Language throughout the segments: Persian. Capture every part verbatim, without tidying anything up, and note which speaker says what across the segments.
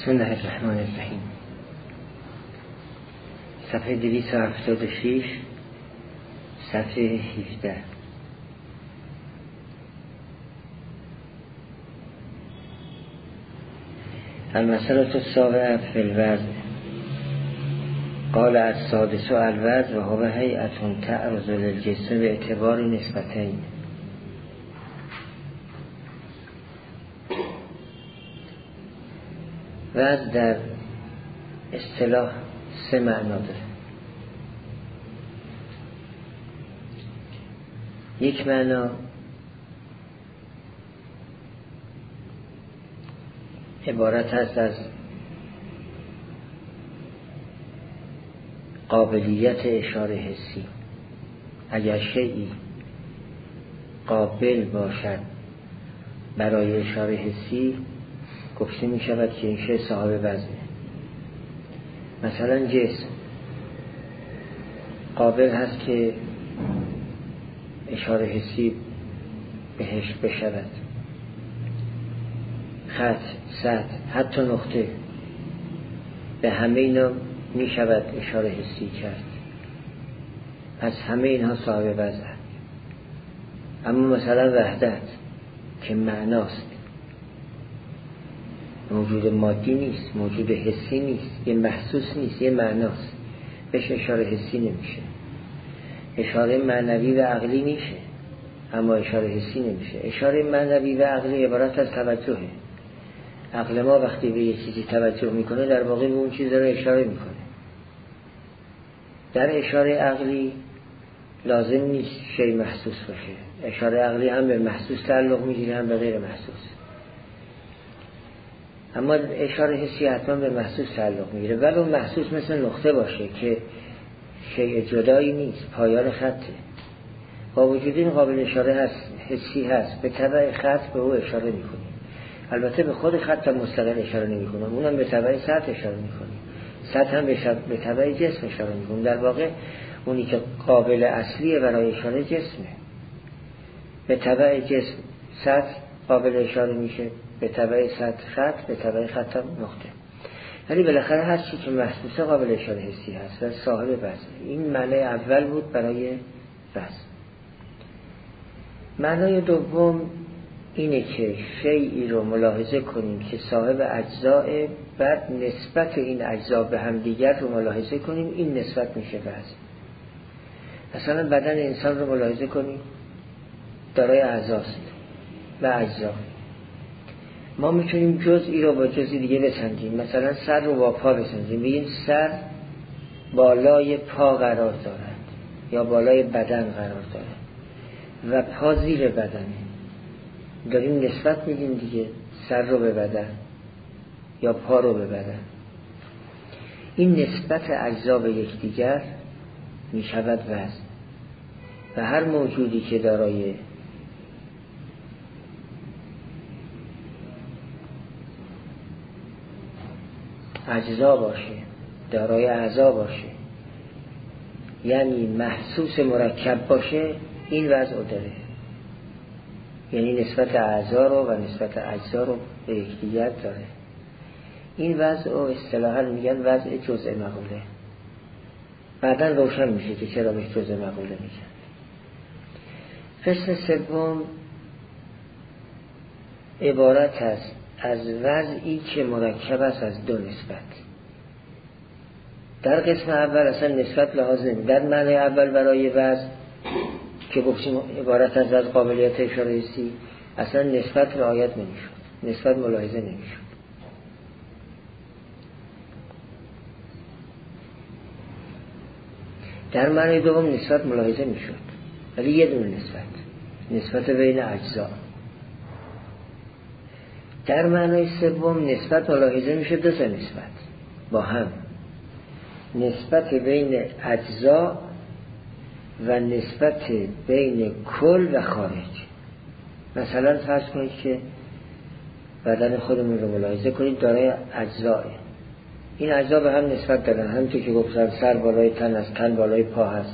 Speaker 1: بسم الله الرحمن الرحیم. صفحه دویست و هفتاد و شش، صفحه هفده. المسألة السابعة في الوزن. قال السادس الوزن وهو هيئة تعرض للجسم باعتبار نسبتين. وزن در اصطلاح سه معنا داره. یک معنا عبارت است از قابلیت اشاره حسی. اگر شیئی قابل باشد برای اشاره حسی، گفته می شود که این شی صاحب وزنه. مثلا جسم قابل هست که اشاره حسی بهش بشود. خط، سطح، حتی نقطه، به همه اینا می شود اشاره حسی کرد. پس همه اینها صاحب وزن. اما مثلا وحدت که معناست، موجود مادی نیست، موجود حسی نیست، یه محسوس نیست، یه معناست، بهش اشاره حسی نمیشه. اشاره معنوی و عقلی میشه اما اشاره حسی نمیشه. اشاره معنوی و عقلی عبارت از توجهه. عقل ما وقتی به یه چیزی توجه میکنه در واقع به اون چیز رو اشاره میکنه. در اشاره عقلی لازم نیست شی محسوس باشه. اشاره عقلی هم به محسوس تعلق میگیره هم به غیر محسوس. اما اشاره حسی حتما به محسوس تعلق میگیره. ولی اون محسوس مثل نقطه باشه که شیء جدایی نیست، پایان خطه. با وجود این قابل اشاره هست، حسی هست، به تبع خط به او اشاره میکنیم. البته به خود خط هم مستقل اشاره نمیکنیم، اونم به تبع سطح اشاره میکنیم. سطح هم به تبع جسم اشاره میکنیم. در واقع اونی که قابل اصلیه برای اشاره جسمه. به تبع جسم سطح قابل اشاره میشه، به تبع سطح خط، به تبع خط هم نقطه. ولی بالاخره هر چی که محسوسه قابل اشاره حسی هست و صاحب وزن. این معنی اول بود برای وزن. معنای دوم اینه که شیئی رو ملاحظه کنیم که صاحب اجزاء، بعد نسبت این اجزا به هم دیگر رو ملاحظه کنیم، این نسبت میشه وزن. مثلا بدن انسان رو ملاحظه کنیم، دارای اعضاست و اجزا. ما میتونیم جزئی رو با جزئی دیگه بسنجیم. مثلا سر رو با پا بسنجیم، بگیم سر بالای پا قرار دارد یا بالای بدن قرار دارد و پا زیر بدنه. داریم نسبت میگیم دیگه، سر رو به بدن یا پا رو به بدن. این نسبت اجزا به یکدیگر میشود وزن. و هر موجودی که دارای اجزا باشه، دارای اعضا باشه، یعنی محسوس مرکب باشه، این وضع داره. یعنی نسبت اعضا رو و نسبت اجزا رو به یکدیگر داره. این وضع رو اصطلاحاً میگن وضع جزء مقوله. بعداً روشن میشه که چرا به جزء مقوله میگن. قسم سوم عبارت است از وضعی که مرکب است از دو نسبت. در قسم اول اصلا نسبت لحاظ نمی. در معنی اول برای وضع که گفتیم عبارت از از قابلیت اشاره حسی، اصلا نسبت رعایت نمیشد، نسبت ملاحظه نمیشد. در معنی دوم نسبت ملاحظه میشد، ولی یه دونه نسبت، نسبت بین اجزا. در معنی سوم نسبت ملاحظه میشه دو تا نسبت با هم، نسبت بین اجزا و نسبت بین کل و خارج. مثلا فرض کنید که بدن خودمون رو ملاحظه کنید دارای اجزاه. این اجزا به هم نسبت دارن، همونطور که گفتم سر بالای تن است، تن بالای پا هست.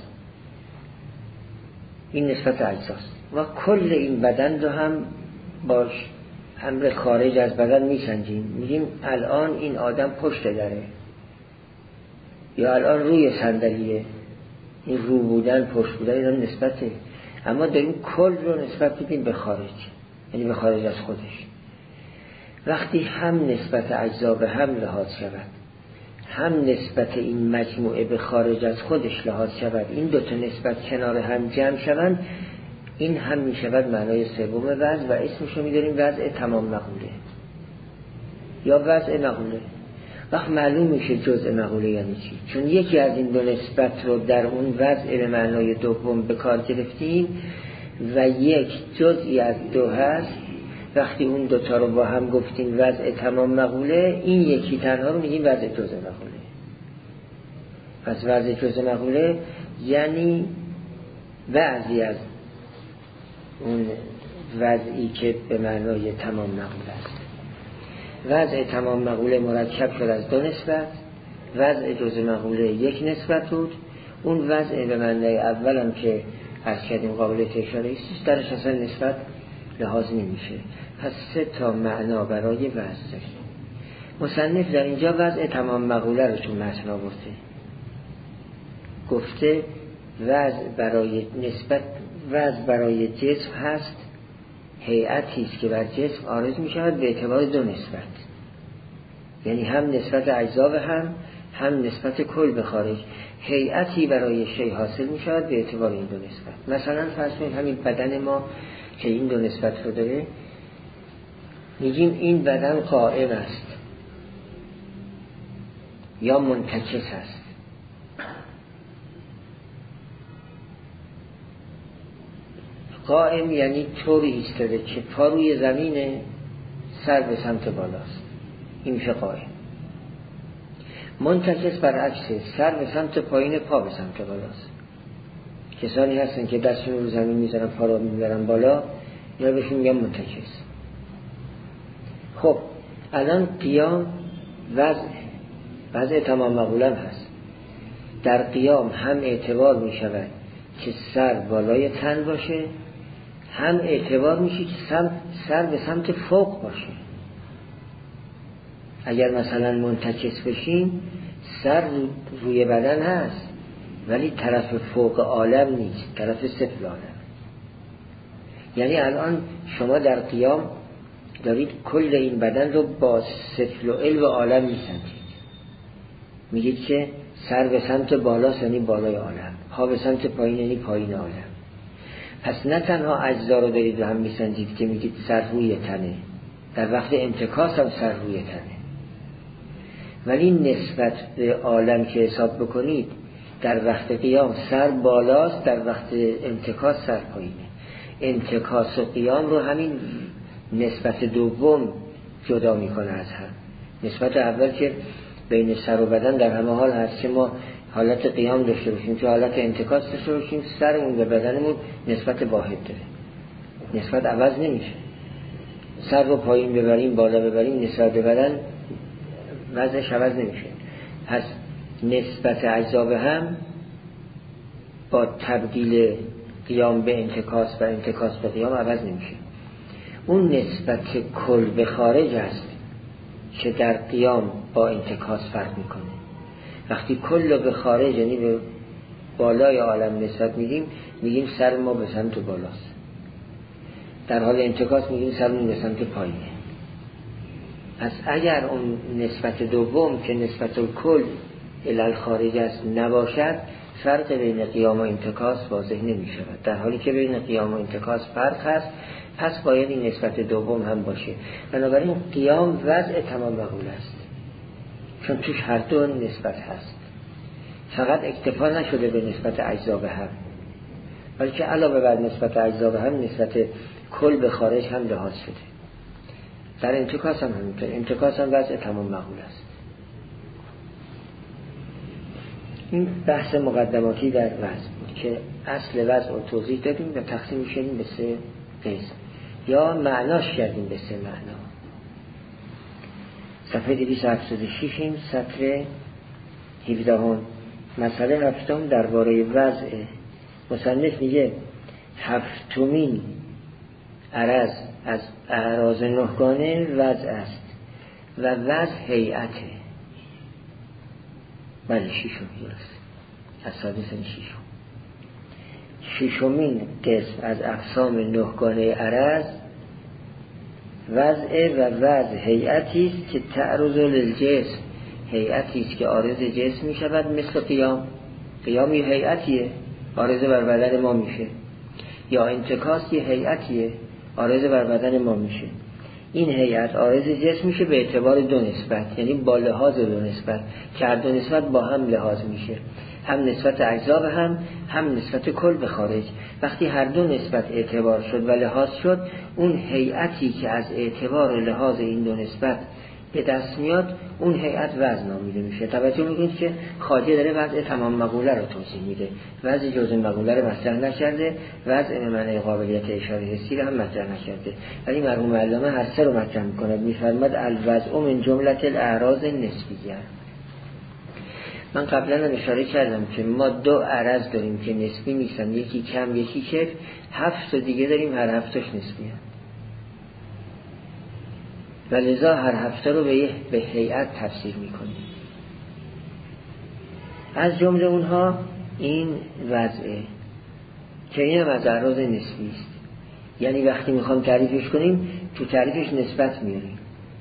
Speaker 1: این نسبت اجزاست و کل این بدن رو هم باش امر خارج از بدن میسنجیم، میگیم الان این آدم پشت دره یا الان روی صندلیه. این رو بودن پشت بودن اینا نسبته، اما داریم کل رو نسبت میدیم به خارج، یعنی به خارج از خودش. وقتی هم نسبت اجزا به هم لحاظ شود، هم نسبت این مجموعه به خارج از خودش لحاظ شود، این دو تا نسبت کنار هم جمع شوند، این هم می شود معنای سوم وضع و اسمشو می داریم وضع تمام مقوله یا وضع مقوله. وقت معلوم میشه جزء مقوله یعنی چی، چون یکی از این دو نسبت رو در اون وضع به معنای دوم به کار گرفتیم و یک جزئی از دو هست. وقتی اون دوتا رو با هم گفتیم وضع تمام مقوله، این یکی تنها رو میگیم وضع جزء مقوله. پس وضع جزء مقوله یعنی بعضی از اون وضعی که به معنای تمام مقوله است. وضع تمام مقوله مرکب شد از دو نسبت، وضع جزء مقوله یک نسبت بود. اون وضع به معنای اول هم که از کردیم قابل اشاره است، درش اصلا نسبت لحاظ نمیشه. پس سه تا معنا برای وضع داریم. مصنف در اینجا وضع تمام مقوله رو چون متن آورده، گفته وضع برای نسبت وضع برای جسم هست هیئتی است که بر جسم عارض می شود به اعتبار دو نسبت، یعنی هم نسبت اجزا به هم، هم نسبت کل به خارج. هیئتی برای شیء حاصل می شود به اعتبار این دو نسبت. مثلا فرض کنید همین بدن ما که این دو نسبت رو داره، میگیم این بدن قائم است یا منتکس است. قائم یعنی طوری ایستاده که پا روی زمینه، سر به سمت بالاست، این میشه قائم. منتکس برعکسه، سر به سمت پایین، پا به سمت بالاست. کسانی هستن که دستشون رو زمین میذارن، پا رو میبرن بالا، یا بهشون میگن منتکس. خب الان قیام وضع وضع تمام مقولم هست. در قیام هم اعتبار میشود که سر بالای تن باشه، هم اعتبار میشه که سر, سر به سمت فوق باشه. اگر مثلا منتکس بشیم، سر روی بدن هست ولی طرف فوق عالم نیست، طرف سفل عالم. یعنی الان شما در قیام دارید کل این بدن رو با سفل و علو عالم میسنجید. میگید که سر به سمت بالاست یعنی بالای عالم، پا به سمت پایین یعنی پایین عالم. پس نه تنها اجزا رو دارید هم میسنجید که میگید سر روی تنه، در وقت انتکاس هم سر روی تنه، ولی نسبت به عالم که حساب بکنید در وقت قیام سر بالاست، در وقت انتکاس سر پایینه. انتکاس و قیام رو همین نسبت دوم جدا میکنه از هم. نسبت اول که بین سر و بدن در همه حال هست که ما حالت قیام داشته باشیم، که حالت انتکاس داشته باشیم، سرمون به بدنمون نسبت واحد داره، نسبت عوض نمیشه. سر رو پایین ببریم بالا ببریم، نسبت به بدن وضعش عوض نمیشه. پس نسبت اجزا به هم با تبدیل قیام به انتکاس و انتکاس به قیام عوض نمیشه. اون نسبت کل به خارج است که در قیام با انتکاس فرق میکنه. وقتی کل به خارج یعنی به بالای عالم نسبت میدیم، میگیم سر ما به سمت بالاست، در حال انتکاس میگیم سرمون به سمت پایینه. پس اگر اون نسبت دوم که نسبت کل الی خارج است نباشد، فرق بین قیام و انتکاس واضح نمی شود. در حالی که بین قیام و انتکاس فرق هست، پس باید این نسبت دوم هم باشه. بنابراین قیام وضع تمام مقوله است، چون توش هر دو نسبت هست. فقط اکتفا نشده به نسبت اجزا به هم، بلکه علاوه بر نسبت اجزا به هم نسبت کل به خارج هم لحاظ شده. در انتکاس هم همینطور، انتکاس هم وضع تمام مقوله است. این بحث مقدماتی در وضع بود که اصل وضع رو توضیح دادیم و تقسیم شدیم به سه قسم یا معناش کردیم به سه معنا. صفحه دویست و هفتاد و شش این سطر هفدهم. مسئله هفتم درباره وضع. مصنف میگه هفتمین عرض از اعراض نهگانه وضع است و وضع هیئته. بله شیشم درست، از سادسین شیشم. شیشمین قسم از اقسام نهگانه عرض وضع و وضع هیئتی است که تعرض للجسم، هیئتی است که عارض جسم می شود، مثل قیام. قیام یه هیئتیه، عارض بر بدن ما میشه، یا انتکاس یه هیئتیه، عارض بر بدن ما میشه. این هیئت عارض جسم میشه به اعتبار دو نسبت، یعنی با لحاظ دو نسبت که هر دو نسبت با هم لحاظ میشه، هم نسبت اجزا به هم، هم نسبت کل به خارج. وقتی هر دو نسبت اعتبار شد و لحاظ شد، اون هیئتی که از اعتبار و لحاظ این دو نسبت به دست میاد، اون هیئت وزن نامیده میشه. توجه میکنید که خواجه داره وضع تمام مقوله رو توضیح میده، وضع جزء مقوله رو مطرح نکرده، وضع به معنی قابلیت اشاره حسی رو هم مطرح نکرده، ولی مرحوم علامه هر سه رو مطرح میکنه. میفرماد الوضع من جملة الاعراض نسبیه. من قبلا هم اشاره کردم که ما دو عرض داریم که نسبی نیستن، یکی کم یکی کف، هفت تا دیگه داریم هر هفتش نسبی هم. و لذا هر هفته رو به به هیئت تفسیر میکنیم. از جمله اونها این وضعه که این هم از اعراض نسبی است، یعنی وقتی میخوام تعریفش کنیم تو تعریفش نسبت میاریم،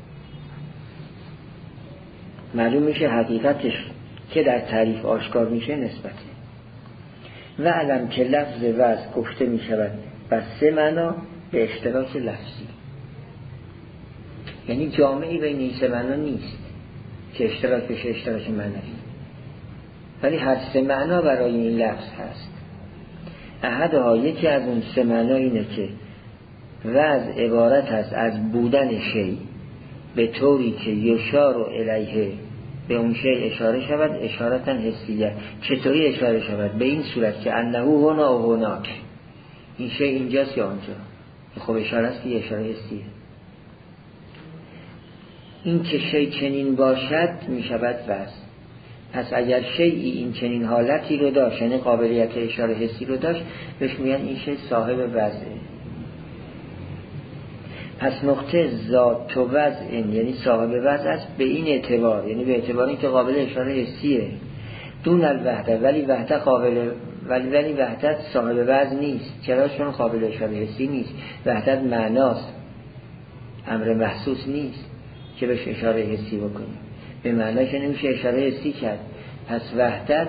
Speaker 1: معلوم میشه حقیقتش که در تعریف آشکار میشه نسبته. و علم که لفظ وضع گفته میشود بر سه معنا به اشتراک لفظی، یعنی جامعی بین این سه معنا نیست که اشتراک بشه اشتراک معنوی، ولی هر سه معنا برای این لفظ هست. احدها یکی از اون سه معنا اینه که وضع عبارت است از بودن شی به طوری که یشار و الیه به اون شی اشاره شود اشارتا حسیه. چطوری اشاره شود؟ به این صورت که انه هنا و هناک، این شی اینجاست یا اونجا. خب اشاره است که اشاره حسیه. این که شی چنین باشد می شود وضع. پس اگر شیئی این چنین حالتی رو داشت، یعنی قابلیت اشاره حسی رو داشت، بهش میگن این شی صاحب وضعه. پس نقطه ذات و وضع یعنی صاحب وضع است به این اعتبار، یعنی به اعتبار این که قابل اشاره حسیه. دون الوحده، ولی وحده قابل ولی ولی وحدت صاحب وضع نیست. چرا؟ چون قابل اشاره حسی نیست. وحدت معناست، امر محسوس نیست که بهش اشاره حسی بکنیم، به معنی که نمیشه اشاره حسی کرد. پس وحدت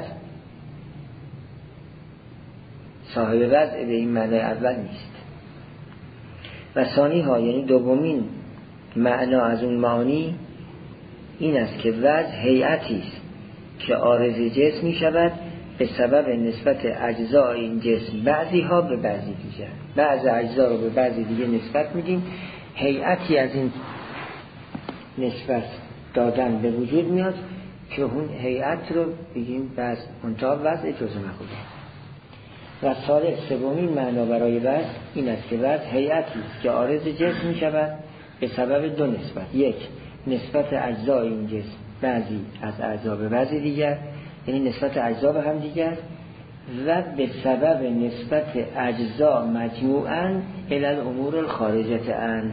Speaker 1: صاحب وضع به این معنی اول نیست. و ثانی ها یعنی دومین معنا از اون معانی این است که وضع هیئتی است که عارض جسم می شود به سبب نسبت اجزاء این جسم، بعضی ها به بعضی دیگر. بعض اجزا رو به بعضی دیگه نسبت میدیم، هیئتی از این نسبت دادن به وجود میاد که اون هیئت رو بگیم بس منتها وضع جزء مقوله. و ثالث سومین معنا برای وضع این است که وضع هیئتی است که عارض جسم می شود به سبب دو نسبت، یک نسبت اجزا این جسم بعضی از اجزا به بعضی دیگر، یعنی نسبت اجزا به هم دیگر، و به سبب نسبت اجزا مجموعاً الی الامور الخارجه عن،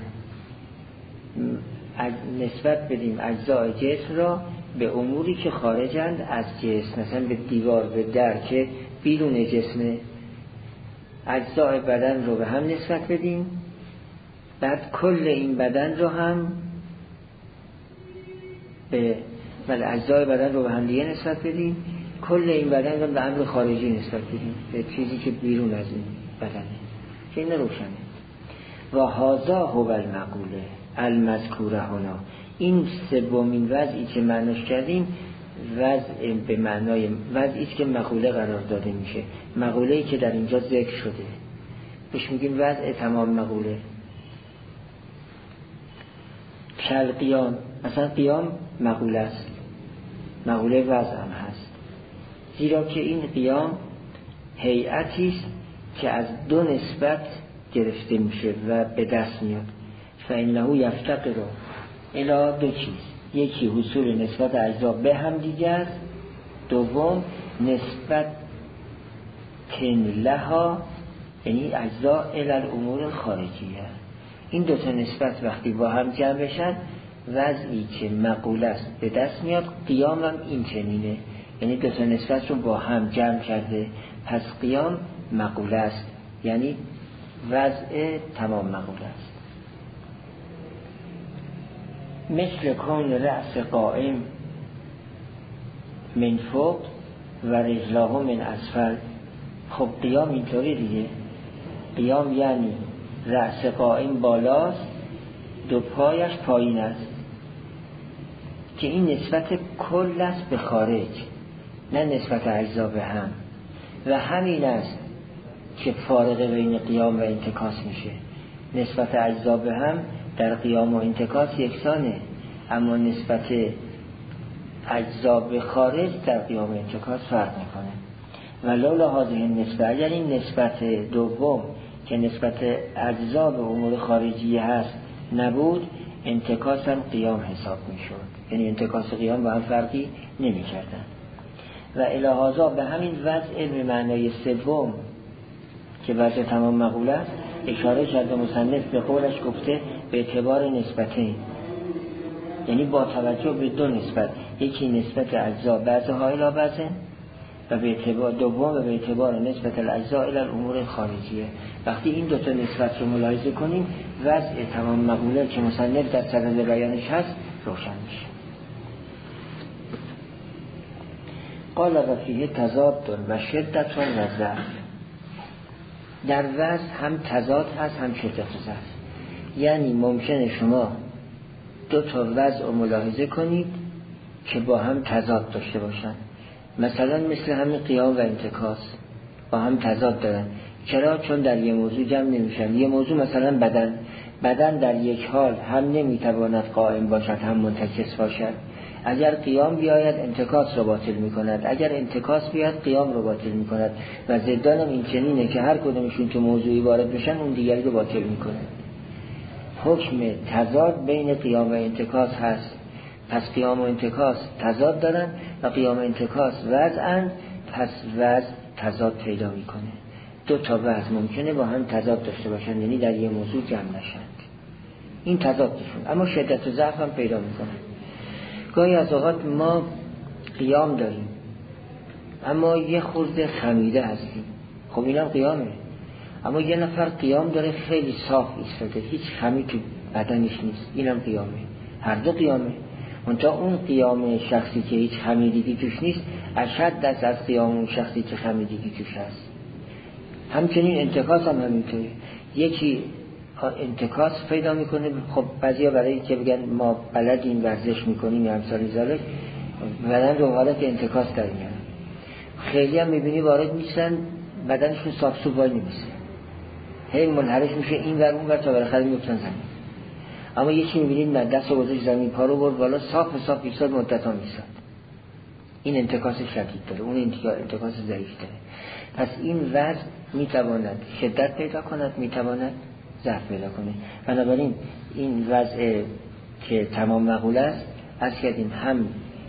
Speaker 1: نسبت بدیم اجزای جسم را به اموری که خارجند از جسم، مثلا به دیوار، به در که بیرون جسمه. اجزای بدن رو به هم نسبت بدیم، بعد کل این بدن رو هم به ولی اجزای بدن رو به هم دیگه نسبت بدیم، کل این بدن رو به امر خارجی نسبت بدیم، به چیزی که بیرون از این بدنه، که این روشنه. و هذا هو المقوله المذکوره هنا. این سومین وضعی که معناش کردیم وضع به معنای وضعی که مقوله قرار داده میشه، مقوله‌ای که در اینجا ذکر شده بهش میگیم وضع تمام مقوله. کل قیام، مثلا قیام مقوله است، مقوله وضع هم هست، زیرا که این قیام هیئتی است که از دو نسبت گرفته میشه و به دست میاد. فإنه یفتقر الی دو چیز، یکی حصول نسبت اجزا به هم دیگر، دوم نسبت تن لها یعنی اجزا الی الامور خارجیه، این دو تا نسبت وقتی با هم جمع بشن وضعی که مقوله است به دست میاد. قیام هم این چنینه، یعنی دو تا نسبت رو با هم جمع کرده، پس قیام مقوله است، یعنی وضع تمام مقوله است. مثل کون رأس قائم من فوق و رجلاه من اسفل. خب قیام اینطوری دیگه، قیام یعنی رأس قائم بالاست، دو پایش پایین است، که این نسبت کل است به خارج، نه نسبت اجزا به هم. و همین است که فارق بین قیام و انتکاس میشه. نسبت اجزا به هم در قیام و انتکاس یکسانه، اما نسبت اجزا به خارج در قیام و انتکاس فرق میکنه. و لولا هذه النسبت، اگر این نسبت دوم که نسبت اجزا به امور خارجی هست نبود، انتکاس هم قیام حساب میشد، یعنی انتکاس قیام با هم فرقی نمی کردن. و الهازا به همین وضع به معنای سوم که وضع تمام مقوله است اشاره کرده مصنف، به قولش گفته به اعتبار نسبتین، یعنی با توجه به دو نسبت، یکی نسبت اجزا بعضها الی بعضه و به اعتبار دوم و به اعتبار نسبت الاجزا الی الامور خارجیه. وقتی این دو تا نسبت رو ملاحظه کنیم وضع تمام مقوله که مصنف در صدد بیانش هست روشن میشه. قال و فیه تضاد و شدت و ضعف. در وضع هم تضاد هست هم شدت و ضعف، یعنی ممکنه شما دو تا وضع رو ملاحظه کنید که با هم تضاد داشته باشن. مثلا مثل همین قیام و انتکاس با هم تضاد دارن. چرا؟ چون در یه موضوع جمع نمیشن. یه موضوع مثلا بدن، بدن در یک حال هم نمیتواند قائم باشد هم منتکس باشد. اگر قیام بیاید انتکاس رو باطل میکند، اگر انتکاس بیاد قیام رو باطل میکند. و ضدان این چنینه که هر کدومشون تو موضوعی وارد بشن اون دیگری رو باطل میکنه. حکم تضاد بین قیام و انتکاس هست. پس قیام و انتکاس تضاد دارن و قیام و انتکاس وضعن، پس وضع تضاد پیدا میکنه. دو تا وضع ممکنه با هم تضاد داشته باشن، یعنی در یه موضوع جمع نشند. این تضادشون، اما شدت و ضعف هم پیدا میکنه. گاهی از اوقات ما قیام داریم اما یه خورده خمیده هستیم، خب اینم قیامه. اما یه نفر قیام داره خیلی صاف ایستاده، هیچ خمی تو بدنش نیست، اینم قیامه. هر دو قیامه، منتها اون قیام شخصی که هیچ خمیدگی توش نیست اشد است از قیام اون شخصی که خمیدگی توش هست. همچنین انتکاس هم همینطوره. یکی انتکاس پیدا میکنه، خب بعضیا برای که بگن ما بلدیم ورزش میکنیم یا امثال ذالک بدن رو حالت انتکاس در میارن. خیلی هم میبینی وارد میشن بدنشون صاف صوف وای نمیشه، هی منحرف میشه این ور اون ور تا بالاخره میفتن زمین. اما یکی میبینید من دست رو گذاشت زمین، پا رو برد بالا، صاف صاف ایستاد، مدت ها میستاد. این انتکاس شدید داره، اون انتکاس ضعیف داره. پس این وضع میتواند شدت پیدا کند، میتواند ضعف پیدا کنه. بنابراین این وضع که تمام مقوله است از کردیم هم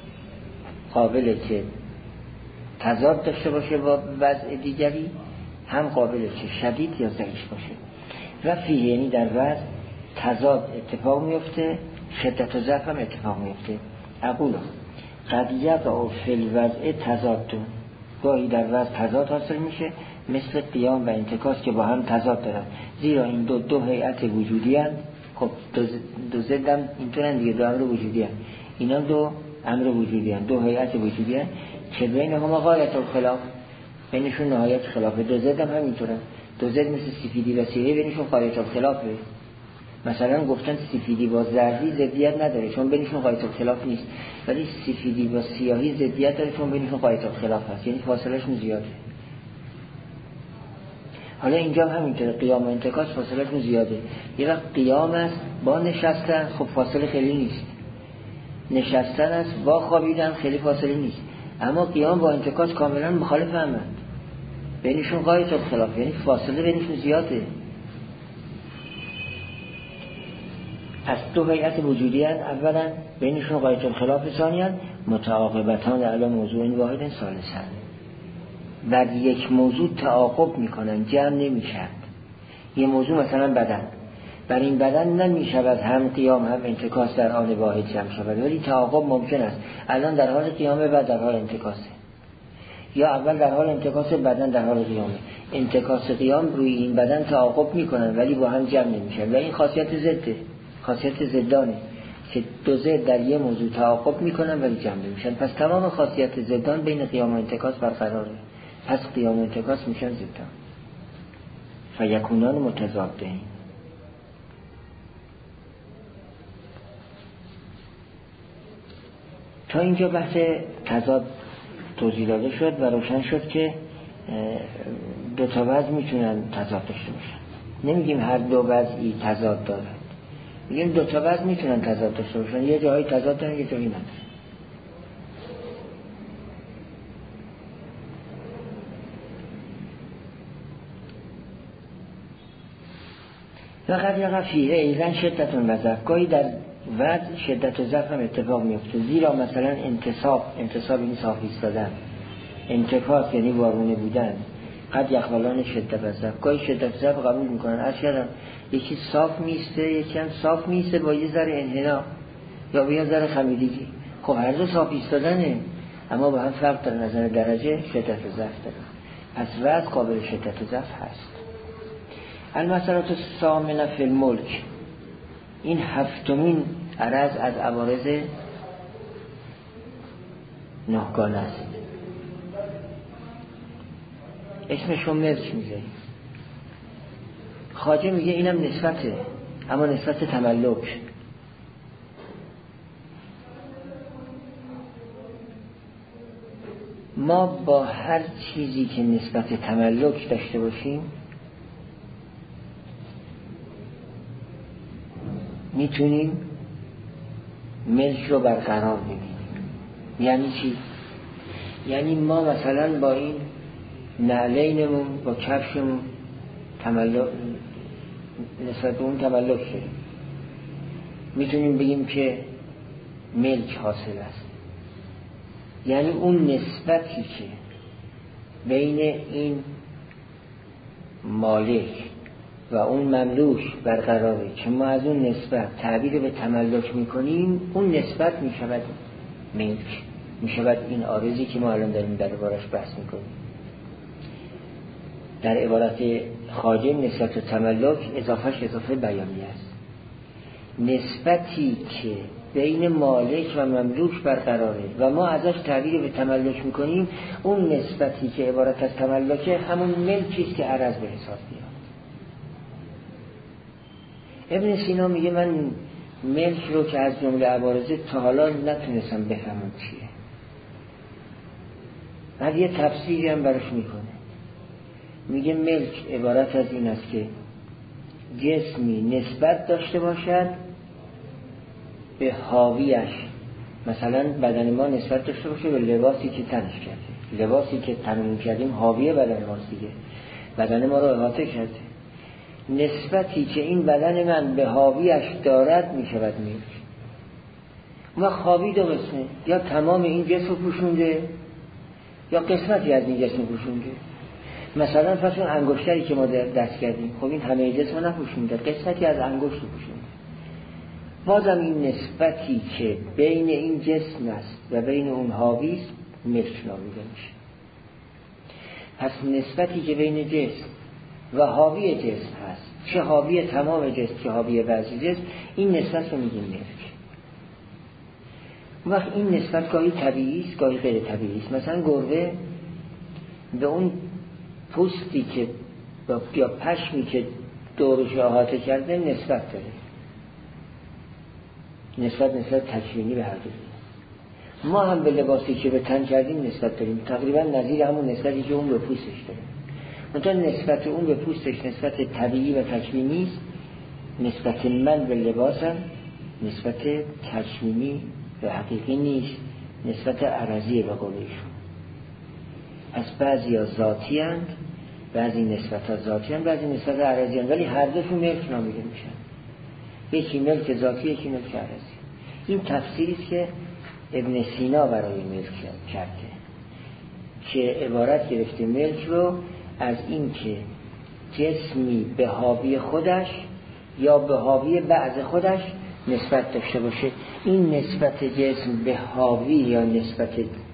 Speaker 1: قابله که تضاد داشته باشه با وضع دیگری، هم قابله که شدید یا ضعیف باشه. و فیه یعنی در وضع تضاد اتفاق میفته، شدت و ضعف هم اتفاق میفته. اقوله قد یقع فی الوضع تضاد، گاهی در وضع تضاد حاصل میشه مثل قیام و انتکاس که با هم تضاد دارن، زیرا این دو دو هیئت وجودی هستند. خب دو ضد هم اینطورن دیگه، دو امر وجودی هستند. اینا دو امر وجودی هستند، دو هیئت وجودی هستند که بینهما غایت الخلاف، بینشون نهایت خلافه. دو ضد هم همینطورن، دو ضد مثل سفیدی و سیاهی بینشون غایت الخلافه. مثلا گفتن سفیدی با زردی ضدیت نداره چون بینشون غایت الخلاف نیست، ولی سفیدی با سیاهی ضدیت داره چون بینشون غایت الخلاف هست، یعنی فاصلهشون زیاده. حالا اینجا هم همینطوره، قیام و انتکاس فاصلهشون زیاده. یه وقت قیام است با نشستن، خب فاصله خیلی نیست. نشستن است با خوابیدن، خیلی فاصله نیست. اما قیام با انتکاس کاملا مخالف همند، بینشون غایت الخلاف، یعنی فاصله بینشون زیاده. از دو هیئت وجودی هستند، اولا بینشون غایت الخلاف، ثانیا متعاقبتان علی موضوع واحد ثالثا، در یک موضوع تعاقب میکنن، جمع نمیشن. یه موضوع مثلا بدن، بر این بدن نمی شود هم قیام هم انتکاس در آن واحد جمع شود، ولی تعاقب ممکن است. الان در حال قیامه و در حال انتکاسه، یا اول در حال انتکاس بدن در حال قیامه. انتکاس قیام روی این بدن تعاقب میکنن ولی با هم جمع نمیشن و این خاصیت ضده، خاصیت ضدانه که دو ضد در یه موضوع تعاقب میکنن ولی جمع نمیشن. پس تمام خاصیت ضدان بین قیام و انتکاس برقراره، پس قیام و انتکاس میشن ضدان. فیکونان متضادین. تا اینجا بحث تضاد توضیح داده شد و روشن شد که دو تا وضع میتونن تضاد داشته باشن. نمیگیم هر دو وضعی تضاد دارن، میگیم دو تا وضع میتونن تضاد داشته باشن، یه جایی تضاد دارن یه جایی ندارن. وقد یقع فیه ایضا شدت و ضعف. گاهی در وضع شدت و ضعف هم اتفاق میفته، زیرا مثلا انتصاب، انتصاب یعنی صاف ایستادن، انتکاس یعنی وارونه بودن. قد یقبلان شدت و ضعف، گاهی شدت و ضعف قبول میکنن. عرض کردم یکی صاف میسته، یکی هم صاف میسته با یه ذره انحنا یا با یه ذره خمیدگی. خب هر دو صاف ایستادنه اما با هم فرق در نظر درجه شدت و ضعف داره. پس وضع قابل شدت و ضعف هست. المسألة الثامنة فی الملک. این هفتمین عرض از عوارض نهگانه است. اسمشو ملک میذاریم. خواجه میگه اینم نسبته، اما نسبت تملک. ما با هر چیزی که نسبت تملک داشته باشیم میتونیم ملک رو برقرار ببینیم. یعنی چی؟ یعنی ما مثلا با این نعلینمون، با کفشمون تملک، نسبت به اون تملک شدیم، میتونیم بگیم که ملک حاصل است. یعنی اون نسبتی که بین این مالک و اون مملوک برقراره که ما از اون نسبت تعبیر به تملک میکنیم، اون نسبت میشود ملک، میشود این عارضی که ما الان داریم در بارش بحث میکنیم. در عبارت خواجه نسبت و تملک اضافهش اضافه بیانی است. نسبتی که بین مالک و مملوک برقراره و ما ازش تعبیر به تملک میکنیم، اون نسبتی که عبارت از تملکه همون ملکی است که عرض به حساب میاد. ابن سینا میگه من ملک رو که از جمله عوارضه تا حالا نتونستم بفهمم چیه. بعد یه تفسیری هم براش میکنه، میگه ملک عبارت از این است که جسمی نسبت داشته باشد به حاویش. مثلا بدن ما نسبت داشته باشه به لباسی که تنش کرده، لباسی که تنمون کردیم حاوی بدن ماست دیگه، بدن ما رو احاطه کرده. نسبتی که این بدن من به حاویش دارد می شود ملک. و حاوی دو قسمه، یا تمام این جسم پوشونده یا قسمتی از این جسم پوشونده. مثلا فرض کن انگشتری که ما دست کردیم، خب این همه جسم نپوشونده، قسمتی از انگشت پوشونده. بازم این نسبتی که بین این جسم است و بین اون حاوی است ملک نامیده میشه. پس نسبتی که بین جسم و حاوی جسم هست، چه حاوی تمام جسم چه حاوی بعضی جسم، این نسبت رو میگیم ملک. وقت این نسبت گاهی طبیعی است گاهی غیر طبیعی است. مثلا گربه به اون پوستی که یا پشمی که دورش احاطه کرده نسبت داره، نسبت نسبت تکوینی به هر دو. ما هم به لباسی که به تن کردیم نسبت داریم، تقریبا نظیر همون نسبتی که اون به پوستش داره. منتها نسبت اون به پوستش نسبت طبیعی و تکوینی است، نسبت من به لباسم نسبت تکوینی و حقیقی نیست، نسبت عرضی به قولشون. از بعضی ها ذاتی هستند، بعضی نسبت ها ذاتی هستند، بعضی نسبت عرضی هستند، ولی هر دوشون ملک نامیده میشن. یکی ملک ذاتی، یکی ملک عرضی. این تفسیری است که ابن سینا برای ملک کرده که عبارت گرفته ملک رو از این که جسمی به حاوی خودش یا به حاوی بعض خودش نسبت داشته باشه. این نسبت جسم به حاوی یا نسبت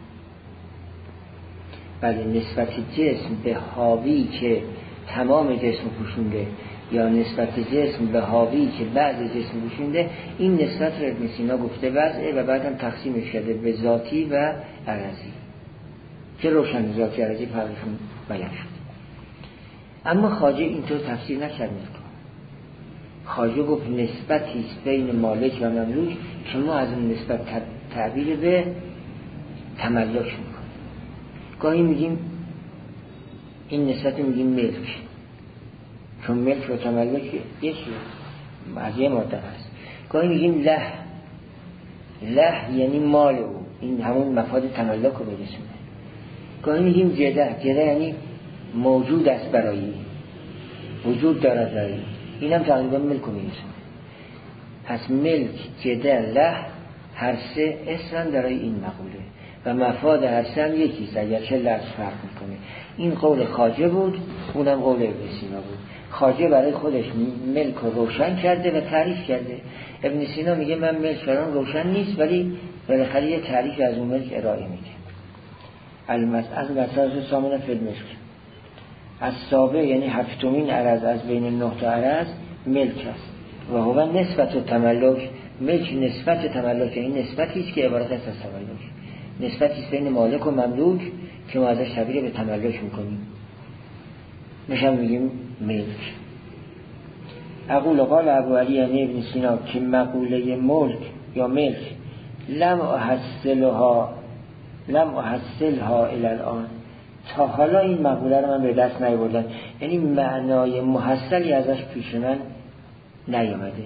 Speaker 1: بله نسبت جسم به حاوی که تمام جسم پوشونده یا نسبت جسم به حاوی که بعض جسم پوشونده، این نسبت رو ابن سینا گفته وضعه و بعدم تقسیمش کرده به ذاتی و عرضی که روشن ذاتی عرضی فرقشون بیان شد. اما خواجه اینطور تفسیر نکرد. خواجه گفت نسبتی است بین مالک و مملوک که ما از اون نسبت تعبیر به تملک میکنیم. گاهی میگیم این نسبت میگیم ملک، چون ملک و تملک یکی از یه ماده هست. گاهی میگیم له، له یعنی مال او، این همون مفاد تملک رو برسونه. گاهی میگیم جده، جده یعنی موجود است برایی، وجود دارد برایی، این هم تقریبا ملک رو میرسونه. پس ملک، جده، له هر سه اسم برای این مقوله و مفاد هر سه هم یکیست اگر چه لفظ فرق میکنه. این قول خواجه بود، اونم قول ابن سینا بود. خواجه برای خودش ملک رو روشن کرده و تعریف کرده. ابن سینا میگه من ملک فران روشن نیست، ولی بالاخره یه تعریف از اون ملک ارائه میده. از مسائل سامانه فی الملک از سابع یعنی هفتمین عرض از بین نه تا عرض ملک است و هو نسبت و تملک. ملک نسبت و تملک، این نسبتی است که عبارت است از تملک، نسبتی است بین مالک و مملوک که ما ازش تعبیر به تملک میکنیم، میشم میگیم ملک. اقول قال ابو علی یعنی ابن سینا که مقوله ملک یا ملک لم احصلها لم احصلها الی الان، تا حالا این مقوله رو من به دست نیاوردم، یعنی معنای محصلی ازش پیش من نیامده.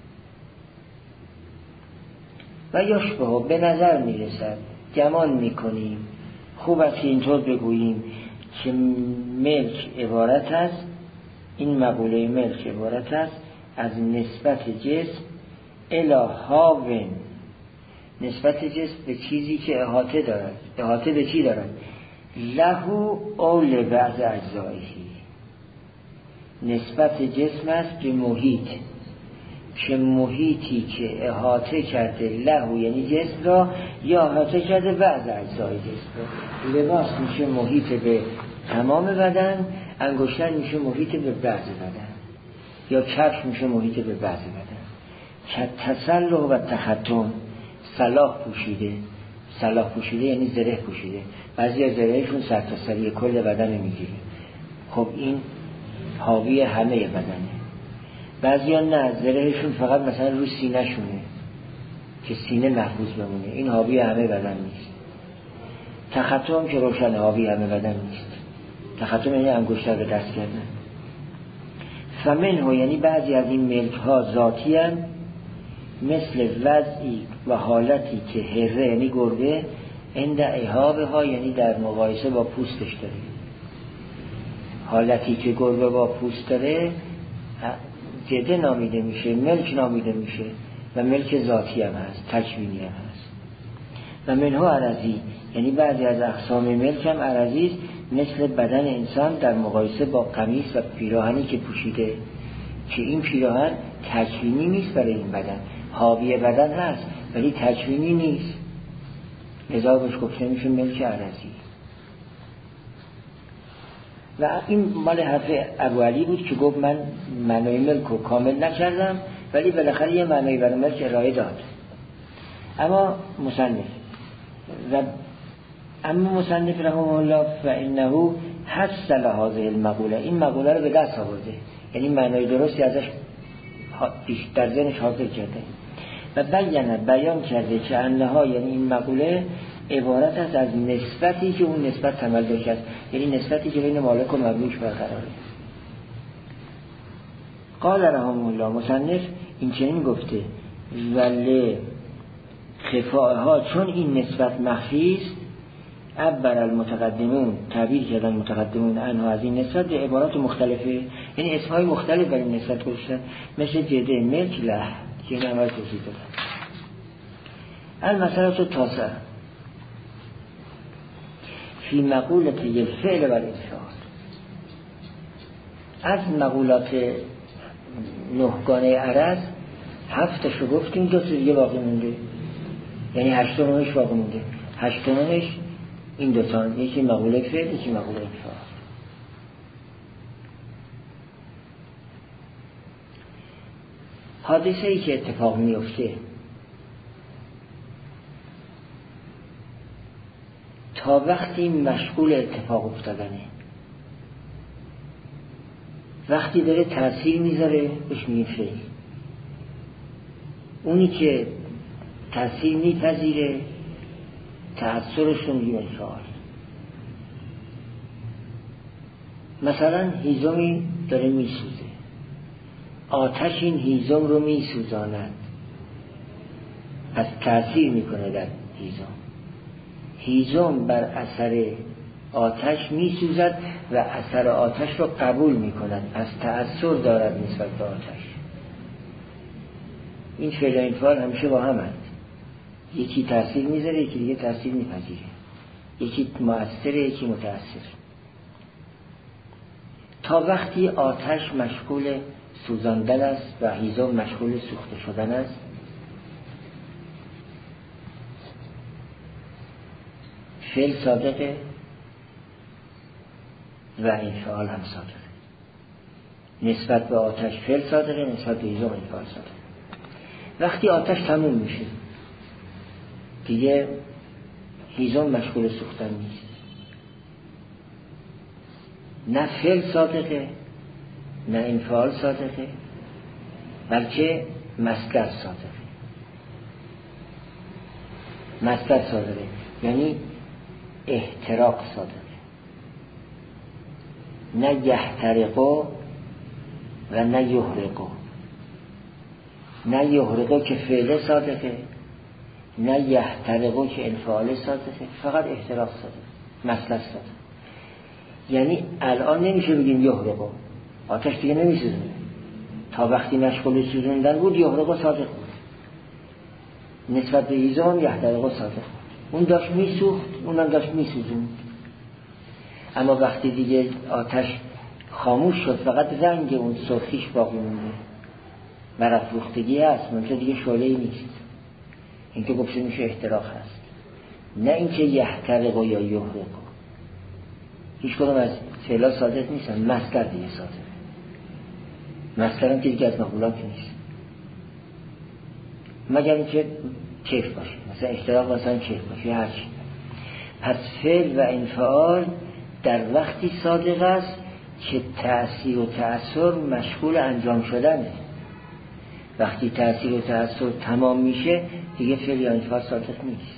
Speaker 1: و یشبه به نظر میرسد، گمان میکنیم خوب است که اینطور بگوییم که ملک عبارت است، این مقوله ملک عبارت است از نسبت جسم الی هاون، نسبت جسم به چیزی که احاطه دارد. احاطه به چی دارد؟ لهو اول بعض اجزایی، نسبت جسم است به محیط که محیطی که احاطه کرده لهو یعنی جسم را یا احاطه کرده بعض اجزای جسم را. لباس میشه محیط به تمام بدن، انگشتر میشه محیط به بعض بدن، یا کفش میشه محیط به بعض بدن. که تسلح و تختم، سلاح پوشیده، سلاح پوشیده یعنی زره پوشیده، بعضی از زرهشون سرتاسری کل بدن میگیره، خب این حاوی همه بدنه. بعضی ها نه، زرهشون فقط مثلا رو سینه شونه که سینه محفوظ بمونه، این حاوی همه بدن نیست. تختم که روشن حاوی همه بدن نیست، تختم یعنی انگشتر به دست کردن. فمنه یعنی بعضی از این ملک ها ذاتی هستند، مثل وضعی و حالتی که هره یعنی گربه عند اهابه ها یعنی در مقایسه با پوستش داره، حالتی که گربه با پوست داره جده نامیده میشه، ملک نامیده میشه و ملک ذاتی هم هست، تکوینی هم هست. و منها عرضی یعنی بعضی از اقسام ملک هم عرضی است، مثل بدن انسان در مقایسه با قمیص و پیراهنی که پوشیده، که این پیراهن تکوینی نیست برای این بدن، حاوی بدن هست ولی تکوینی نیست، لذا بهش گفته میشه ملک عرضی. و این مال حرف ابو علی بود که گفت من معنای ملک رو کامل نکردم ولی بالاخره یه معنای برای ملک ارائه داد. اما مصنف و اما مصنف رحمه الله فانه حصل هذه المقوله، این مقوله رو به دست آورده، یعنی معنای درستی ازش در ذهنش حاضر کرده و بیان بیان کرده که انها یعنی این مقوله عبارت است از نسبتی که اون نسبت تملک است، یعنی نسبتی که بین مالک و مملوک برقراره. قال رحمه الله مصنف این چنین گفته ولی خفاها، چون این نسبت مخفی است، عبر المتقدمون تعبیر کردن متقدمون انها از این نسبت به عبارات مختلفه، یعنی اسمهای مختلف برای این نسبت گذاشتن، مثل جده، ملک، له که این اول توضیح دادن. المسئله التاسعه فی مقولت الفعل و الانفعال، از مقولات نهگانه عرض هفتشو گفتیم، دو تا دیگه باقی مونده، یعنی هشتمش باقی مونده. هشتمش این دوتا، یکی مقوله فعل، یکی مقوله انفعال. حادثه ای که اتفاق میفته تا وقتی مشغول اتفاق افتادنه، وقتی داره تأثیر میذاره بهش میگیم فعل. اونی که تأثیر میپذیره تأثیرش رو میگیم انفعال. مثلا هیزمی داره میسوزه، آتش این هیزم رو میسوزاند، پس تأثیر میکنه در هیزم. هیزم بر اثر آتش میسوزد و اثر آتش رو قبول میکند، پس تأثیر دارد نسبت به آتش. این فعل و انفعال همیشه با هم هست. یکی تأثیر میذاره، یکی دیگه تأثیر میپذیره، یکی مؤثره، یکی متأثر. تا وقتی آتش مشغول سوزاندن است و هیزم مشغول سوخته شدن است، فعل صادقه و انفعال هم صادقه. نسبت به آتش فعل صادقه، نسبت به هیزم انفعال صادقه. وقتی آتش تموم میشه دیگه هیزم مشغول سوختن نیست، نه فعل صادقه نه انفعال صادقه، بلکه مصدر صادقه. مصدر صادقه یعنی احتراق صادقه، نه یحترقو و نه یحرقو. نه یحرقو که فعل صادقه، نه یحترقو که انفعال صادقه، فقط احتراق صادقه، مصدر صادقه. یعنی الان نمیشه بگیم یحرقو، آتش دیگه نمیسوزونه. تا وقتی مشغول سوزوندن بود یحرقو صادق بود، نسبت به هیزم یحترقو صادق بود. اون داشت میسوخت، اونم داشت میسوزوند. اما وقتی دیگه آتش خاموش شد، فقط رنگ اون سرخیش باقی مونده، برافروختگی هست، منتها دیگه شعله‌ای نیست. این که گفته میشه احتراق هست، نه اینکه یحترقو یا یحرقو. هیچ کدوم از فعلا صادق نیستن، مصدر دیگه صادق. مصدر هم که دیگه از مقولات نیست، مگر اینکه کیف باشه، مثلا احتراق مثلا کیف باشه، هرچی. پس فعل و انفعال در وقتی صادق است که تأثیر و تأثیر مشغول انجام شدنه. وقتی تأثیر و تأثیر تمام میشه دیگه فعل یا انفعال صادق نیست.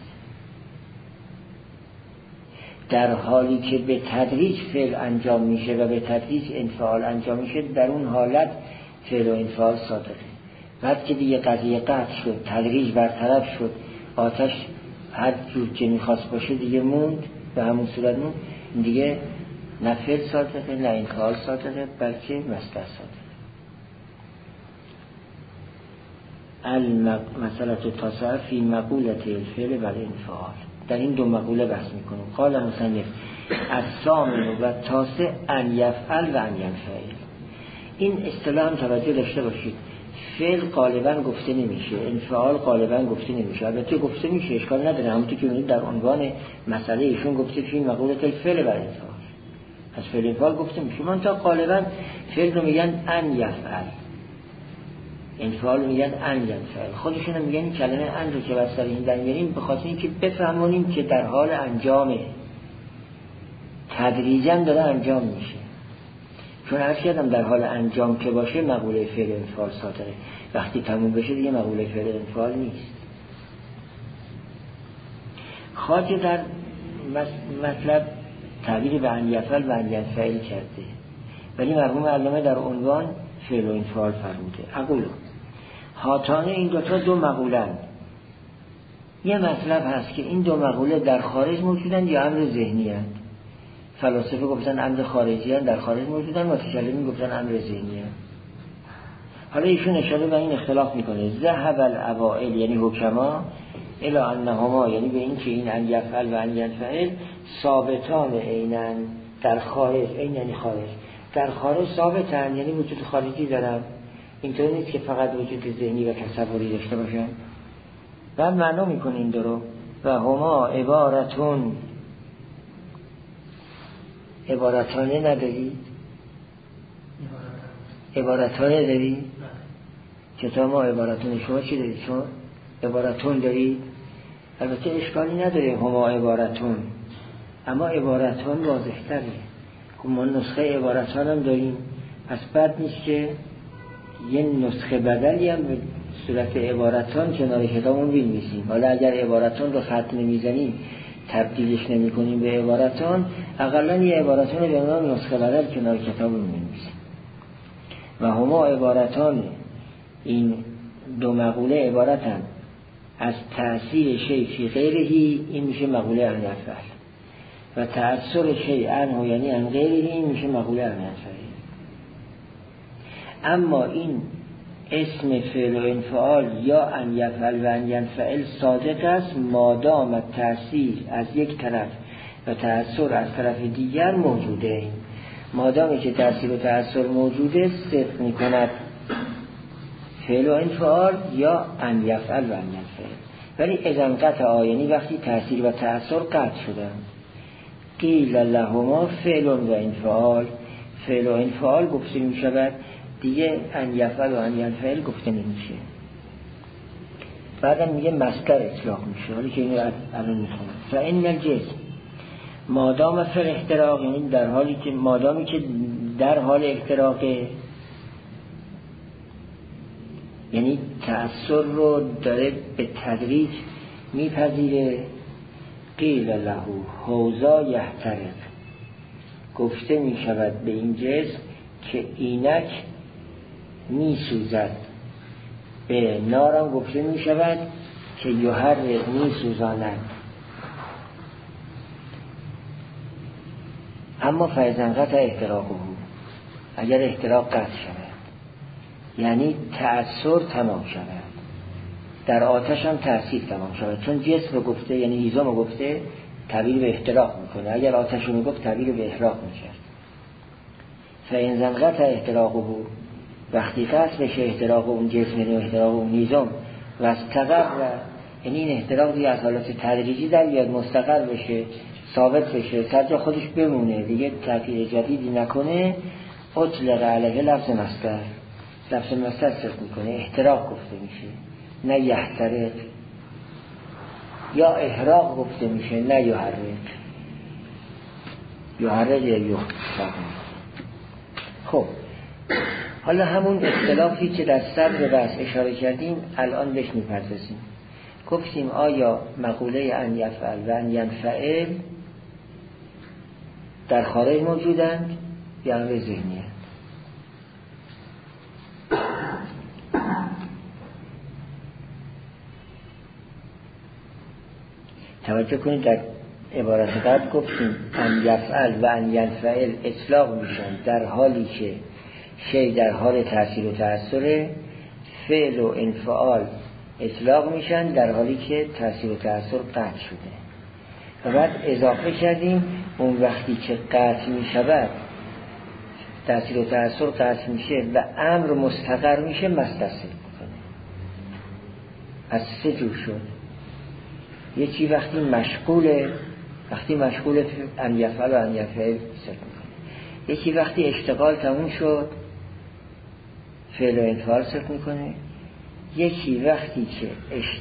Speaker 1: در حالی که به تدریج فعل انجام میشه و به تدریج انفعال انجام میشه، در اون حالت فعل و انفعال صادقه. بعد که دیگه قضیه قطع شد، تدریج برطرف شد، آتش هر جور که میخواست باشه دیگه موند، به همون صورت موند، دیگه نه فعل صادقه نه انفعال صادقه، بلکه مصدر صادقه. المسألة التاسعة فی مقولة الفعل و الانفعال. در این دو مقوله بحث میکنیم. قال مصنف الثامن و التاسع ان یفعل و ان ینفعل. این اصطلاح هم توجه داشته باشید، فعل غالبا گفته نمیشه، انفعال غالبا گفته نمیشه. البته گفته میشه، اشکال نداره، همونطور که می‌بینید در عنوان مسئله ایشون گفته فی مقولة الفعل و الانفعال. پس فعل انفعال گفته میشه، منتها غالبا فعل رو میگن ان یفعل، انفعال میگن ان ینفعل. خودشون هم میگن این کلمه ان رو که بسر این در میاریم به خاطر اینکه بفهمونیم که در حال انجامه، تدریجاً داره انجام میشه. چون هر چیزی در حال انجام که باشه مقوله فعل انفعال صادقه، وقتی تموم بشه دیگه مقوله فعل انفعال نیست. خواجه در مطلب تعبیر به ان یفعل و ان ینفعل کرده، ولی مرحوم علامه در عنوان فعل و انفعال فرموده. اقول هاتانه این دوتا دو مقولن. یه مطلب هست که این دو مقوله در خارج موجودن یا امر ذهنی هست. فلاسفه گفتن امر خارجی هست، در خارج موجودن، متکلمین گفتن امر ذهنی هست. حالا ایشون اشاره به این اختلاف میکنه. ذهب الاوائل یعنی حکما الی انهما، یعنی به این که این ان یفعل و ان ینفعل ثابتان عیناً در خارج، عین یعنی خارج، در خارج ثابتن یعنی وجود خارجی دارن، اینطور نیست که فقط وجود ذهنی و تصوری داشته باشن. بعد معنا میکنه این دو رو. و هما عبارتون، عبارتانه نداری؟ عبارتانه داری؟ چطور ما عبارتون؟ شما چی دارید؟ شما عبارتون دارید؟ البته اشکالی نداره هما عبارتون، اما عبارتون واضح تره. ما نسخه عبارتان هم داریم، پس بد نیست که یه نسخه بدلی هم به صورت عبارتان کنار کتابمون بنویسیم. حالا اگر عبارتان رو خط نمیزنیم، تبدیلش نمی کنیم به عبارتان، اقلا یه عبارتان رو به عنوان نسخه بدل کنار کتابمون بنویسیم. و هما عبارتان، این دو مقوله عبارتن از تأثیر شیء فی غیرهی، این میشه مقوله عن الفعل، و تأثیر شیء عنه یعنی عن غیرهی، این میشه مقوله عن الفعل. اما این اسم فعل و انفعال یا ان یفعل و ان ینفعل صادق است مادام تأثیر از یک طرف و تأثیر از طرف دیگر موجوده. مادامی که تأثیر و تأثیر موجوده صدق میکند فعل و انفعال یا ان یفعل و ان ینفعل. ولی اذا قطع، یعنی وقتی تأثیر و تأثیر قطع شدن، قیل لهما فعل و انفعال، فعل و انفعال گفته می شود، دیگه ان یفعل و ان ینفعل گفته نمیشه. بعدم میگه مصدر اطلاق میشه، حالی که اینو الان میخونم. فان الجسم مادام فی الاحتراق، یعنی در حالی که مادامی که در حال احتراقه، یعنی تأثیر رو داره به تدریج میپذیره، قیل له حوزا یحترق، گفته می شود به این جسم که اینک می سوزد. به نارم گفته می شود که یحرق، می سوزاند. اما فاذا قطع احتراقه، اگر احتراق قطع شود یعنی تأثیر تمام شود، در آتش هم تأثیر تمام شود، چون جسم رو گفته یعنی هیزم رو گفته تبدیل به احتراق میکنه، اگر آتش رو میگفت تبدیل به احراق میکرد. فاذا قطع احتراقه، وقتی قطع بشه احتراق اون جسم یعنی احتراق اون هیزم، و استقر، یعنی این احتراق دیگه از حالت تدریجی در بیاد مستقر بشه، ثابت بشه، سر جا خودش بمونه، دیگه تغییر جدیدی نکنه، اطلق علیه لفظ مصدر، لفظ مصدر صرف میکنه، احتراق گفته میشه نه یحترق، یا احراق گفته میشه نه یحرق. یحرق یا یحرق. خب حالا همون اختلافی که در صدر بحث اشاره کردیم الان بهش میپردازیم. گفتیم آیا مقوله ان یفعل و ان ینفعل در خارج موجودند یا امر ذهنی هست؟ توجه کنید در عبارت قبل گفتیم ان یفعل و ان ینفعل اطلاق میشن در حالی که شی در حال تأثیر و تأثیر، فعل و انفعال اطلاق میشن در حالی که تأثیر و تأثیر قطع شده. و بعد اضافه کردیم اون وقتی که قطع میشود، تأثیر و تأثیر قطع میشه و امر مستقر میشه، مصدر صرف میکنه. از سه جور شد. یکی وقتی مشغول، وقتی مشغول ان یفعل و ان ینفعل صرف میکنه. یکی وقتی اشتغال تموم شد فعل و انفعال صرف میکنه. یکی وقتی که اش...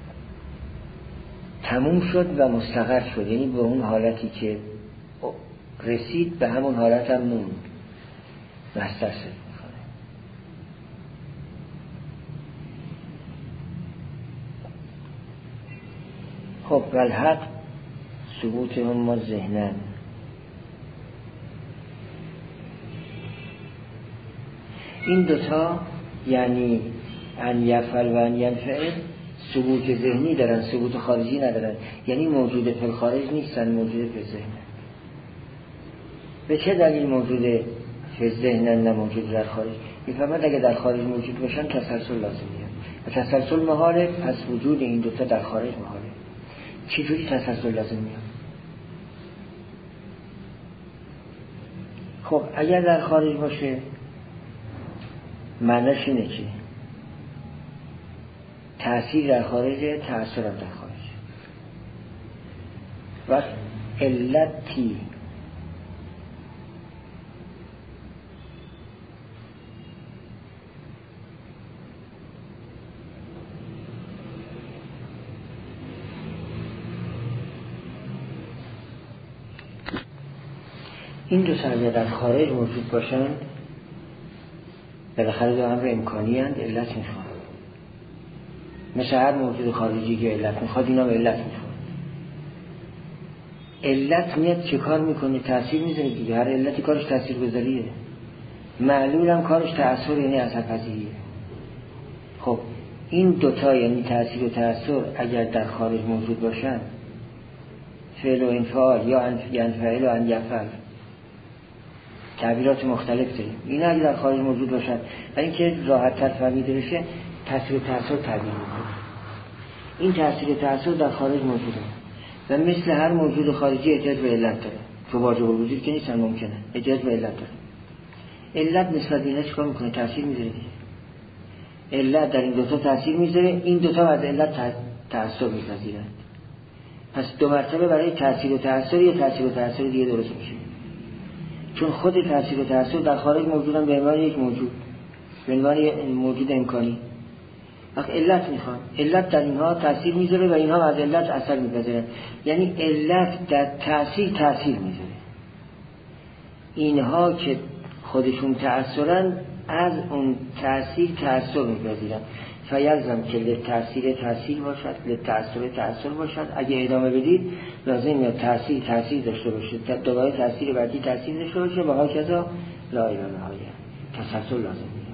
Speaker 1: تموم شد و مستقر شد، یعنی به اون حالتی که رسید به همون حالت هم موند، مصدر صرف میکنه. خب والحق ثبوت هم ما ذهنن. این دوتا یعنی ان یفعل و ان ینفعل ثبوت ذهنی دارن، ثبوت خارجی ندارن، یعنی موجود فی الخارج نیستن، موجود فی الذهن. به چه دلیل موجود فی الذهن نه موجود در خارج؟ میفهمد اگه در خارج موجود باشن تسلسل لازمیه و تسلسل محاله، پس وجود این دوتا در خارج محاله. چجوری تسلسل لازمیه؟ خب اگر در خارج باشه معناش اینه که تأثیر در خارج، تأثیر در خارج. وقت علتی این دو سرزه در خارج موجود باشند، بالاخره دو امر امکانی هست، علت میخواد. مثل هر موجود خارجی که علت میخواد، اینا به علت میخواد. علت میاد چه کار میکنه؟ تأثیر میذاره دیگه. هر علتی کارش تأثیر گذاریه. معلول هم کارش تأثیر، یعنی اثر پذیریه. خب این دوتا یعنی تأثیر و تأثیر اگر در خارج موجود باشن، فعل و انفعال یا انفعل و انیفعل، تعبیرات مختلف داریم. این اگر در خارج موجود باشن، برای اینکه راحت تر فهمیده بشه تأثیر و تأثیر تعبیر میکنه. این تأثیر و تأثیر در خارج موجوده و مثل هر موجود خارجی احتیاج به علت داره. تو واجب الوجود که نیستن، ممکنه احتیاج به علت داره. علت نسبت به اینا چیکار میکنه؟ تأثیر میذاره دیگه. علت در این دوتا تأثیر میذاره، این دوتا از علت تأثیر میپذیرند. پس دو مرتبه برای تأثیر و تأثیر یا تأثیر و تأثیر دیگه درست میشه. چون خود تأثیر و تأثیر در خارج موجودن به عنوان یک موجود، به عنوان یک موجود امکانی. وقت علت میخوان، علت در اینها تأثیر میذاره و اینها از علت اثر میپذیرن. یعنی علت در تأثیر تأثیر میذاره. اینها که خودشون تأثیرن، از اون تأثیر تأثیر میپذیرن. فیلزم که لتأثیر تأثیر باشد، لتأثیر تأثیر باشد. اگه ادامه بدید لازم میاد تأثیر تأثیر داشته باشه، دوباره تأثیر بعدی تأثیر داشته باشه و هاکذا لا اله الا الله. تسلسل لازم میاد.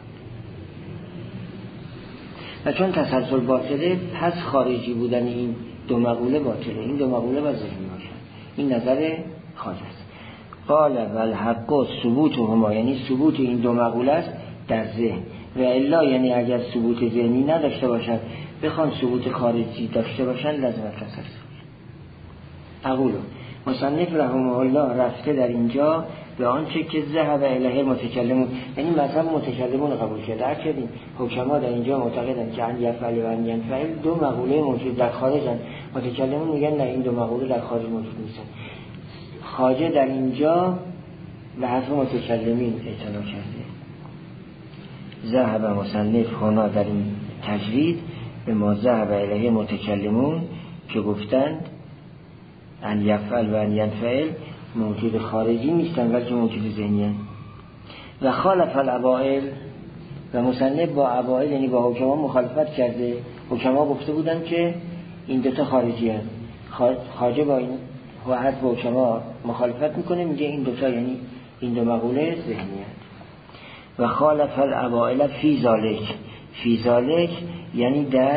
Speaker 1: و چون تسلسل باطله، پس خارجی بودن این دو مقوله باطله. این دو مقوله باید ذهنی باشن. این نظر خواجه است. قال والحق ثبوتهما، یعنی ثبوت این دو مقوله است در ذهن. و الا یعنی اگر ثبوت ذهنی نداشته باشد، بخوان ثبوت خارجی داشته باشن، لازم تسلسل. اقولو مصنف رحمه الله رفته در اینجا به آنچه که ذهب الیه متکلمون، یعنی مذهب متکلمون قبول کرده. هر کدیم حکما در اینجا معتقدن که ان یفعل و ان ینفعل دو مقوله موجود در خارجن. متکلمون میگن نه، این دو مقوله در خارج موجود نیستن. خواجه در اینجا به حرف متکلمین اعتنا کرده. ذهب مصنف هنا در این تجرید به ما ذهب الیه متکلمون که گفتند ان یفعل و ان ینفعل موجود خارجی نیستن بلکه موجود ذهنی هستند. و خالف الابائل، و مصنف با ابائل یعنی با حکما مخالفت کرده. حکما گفته بودن که این دوتا خارجی هستند. خواجه با این و حد با حکما مخالفت میکنه، میگه این دوتا یعنی این دو مقوله ذهنی هست. و خالف الابائل فی ذالک، فی ذالک یعنی در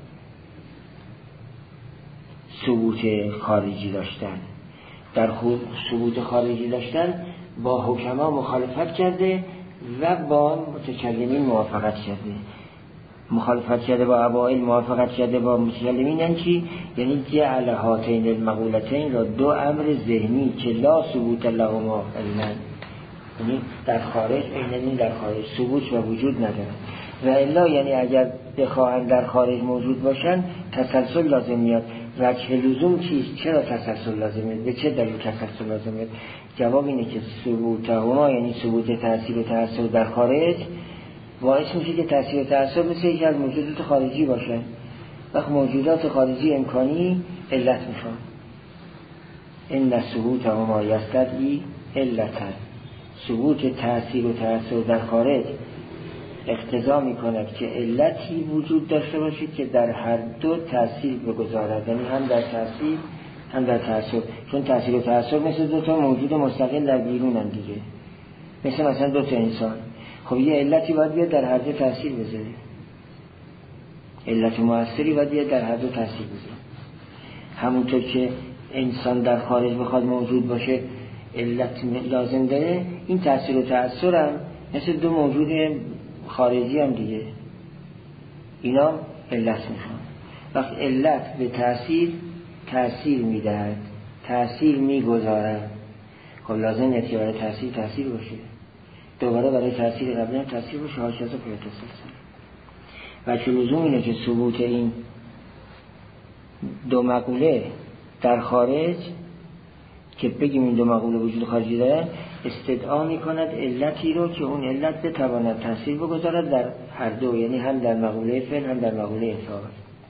Speaker 1: ثبوت خارجی داشتن، در ثبوت خارجی داشتن با حکما مخالفت کرده و با متکلمین موافقت کرده. مخالفت کرده با ابائل، موافقت کرده با متکلمین. یعنی چی؟ یعنی جعل هاتین المقولتین را دو امر ذهنی که لا ثبوت لهما علما، یعنی در خارج عیناً در خارج ثبوت و وجود ندارن. و الا یعنی اگر بخواهند در خارج موجود باشن، تسلسل لازم میاد. وجه لزوم چیست؟ چرا تسلسل لازم میاد؟ به چه دلیل تسلسل لازم میاد؟ جواب اینه که ثبوتهما یعنی ثبوت تأثیر و تأثیر در خارج باعث میشه که تأثیر و تأثیر مثل یکی از موجودات خارجی باشه. وقت موجودات خارجی امکانی علت میخوان. ان ثبوتهما یستدعی علتا، ثبوت تأثیر و تأثیر در خارج اقتضا میکند که علتی وجود داشته باشه که در هر دو تأثیر بگذارد، یعنی هم در تأثیر هم در تأثیر. چون تأثیر و تأثیر مثل دو تا موجود مستقل در بیرون هم دیگه، مثل مثلا دو تا انسان. خب یه علتی باید بیاد در هر دو تأثیر بذاره، علت مؤثری باید بیاد در هر دو تأثیر بذاره. همونطور که انسان در خارج بخواد موجود باشه علت لازم داره، این تأثیر و تأثیر هم مثل دو موجود خارجی هم دیگه، اینا علت میخوان. وقت علت به تأثیر تأثیر میدهد، تأثیر میگذارد. خب لازم نتیجه برای تأثیر تأثیر باشه. دوباره برای تاثیر قبلی هم تاثیر باشه هاش از پیوتوسلسل. و چه لزوم اینه که ثبوت این دو مقوله در خارج که بگیم این دو مقوله وجود خارجی دارن استدعا میکند علتی رو که اون علت بتواند تاثیر بگذارد در هر دو، یعنی هم در مقوله فعل هم در مقوله فاعل.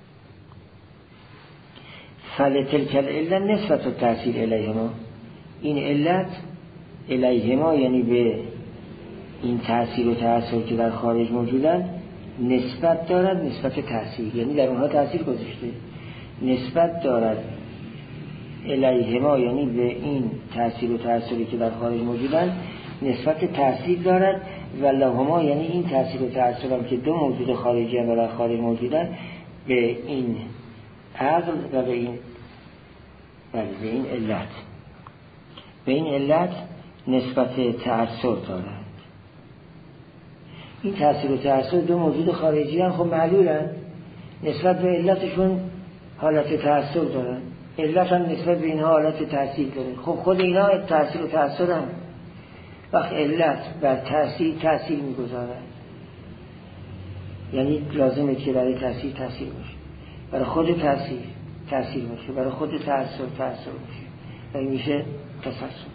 Speaker 1: فلتلک العلة نسبت التأثیر الیهما، این علت الیهما یعنی به این تأثیر و تأثیر که در خارج موجودن نسبت دارد، نسبت تأثیر یعنی در اونها تأثیر گذاشته، نسبت دارد الیهما یعنی به این تأثیر و تأثیری که در خارج موجودن نسبت تأثیر دارد و لهما یعنی این تأثیر و تأثیر هم که دو موجود خارجی هم در خارج موجودن به این عقل و به این بله به این علت به این علت نسبت تأثیر دارد. این تأثیر و تأثیر دو موجود خارجی هم خب معلولن، نسبت به علتشون حالت تأثیر دارن، علت هم نسبت به اینها حالت تأثیر داره. خب خود اینا تأثیر و تأثیر هم وقت علت بر تأثیر تأثیر میگذارد، یعنی لازمه که برای تأثیر تأثیر باشه، برای خود تأثیر تأثیر باشه، برای خود تأثیر تأثیر باشه و این میشه تسلسل.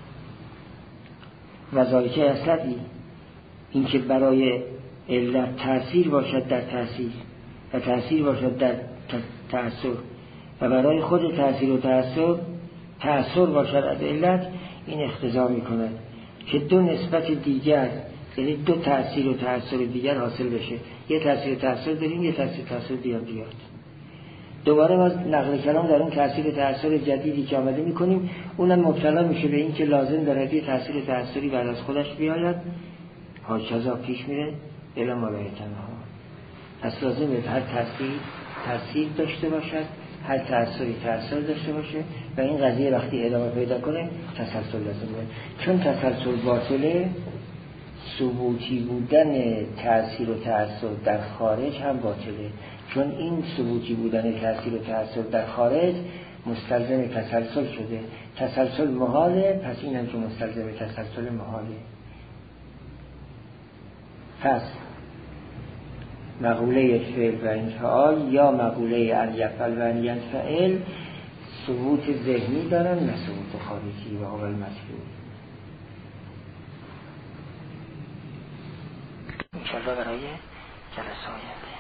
Speaker 1: وظایفه اصلی این که برای علت تأثیر باشد در تأثیر و تأثیر باشد در تأثیر و برای خود تأثیر و تأثیر تأثیر باشد از علت، این اقتضا میکند که دو نسبت دیگر یعنی دو تأثیر و تأثیر دیگر حاصل بشه. یه تأثیر و تأثیر داریم، یه تأثیر و تأثیر دیگر بیاد. دوباره ما نقل کلام در اون تأثیر و تأثیر جدیدی که آمده میکنیم اونم مبتلا میشه به این که لازم دارد یه تأثیر و تأثیری بعد از خودش بیاید، هاچذا پیش میره الی ما لا یتناهی. پس لازمه هر تأثیر تأثیر داشته باشد، هر تأثیری تأثیر داشته باشه و این قضیه وقتی ادامه پیدا کنه تسلسل لازمه. چون تسلسل باطله، ثبوتی بودن تأثیر و تأثیر در خارج هم باطله، چون این ثبوتی بودن تأثیر و تأثیر در خارج مستلزم تسلسل شده. تسلسل محاله، پس این هم که مستلزم تسلسل محاله. پس مقوله فعل و انفعال یا مقوله ان یفعل و ان ینفعل ثبوت ذهنی دارن نه ثبوت خارجی و هو المطلوب. انشاءالله برای جلسه آینده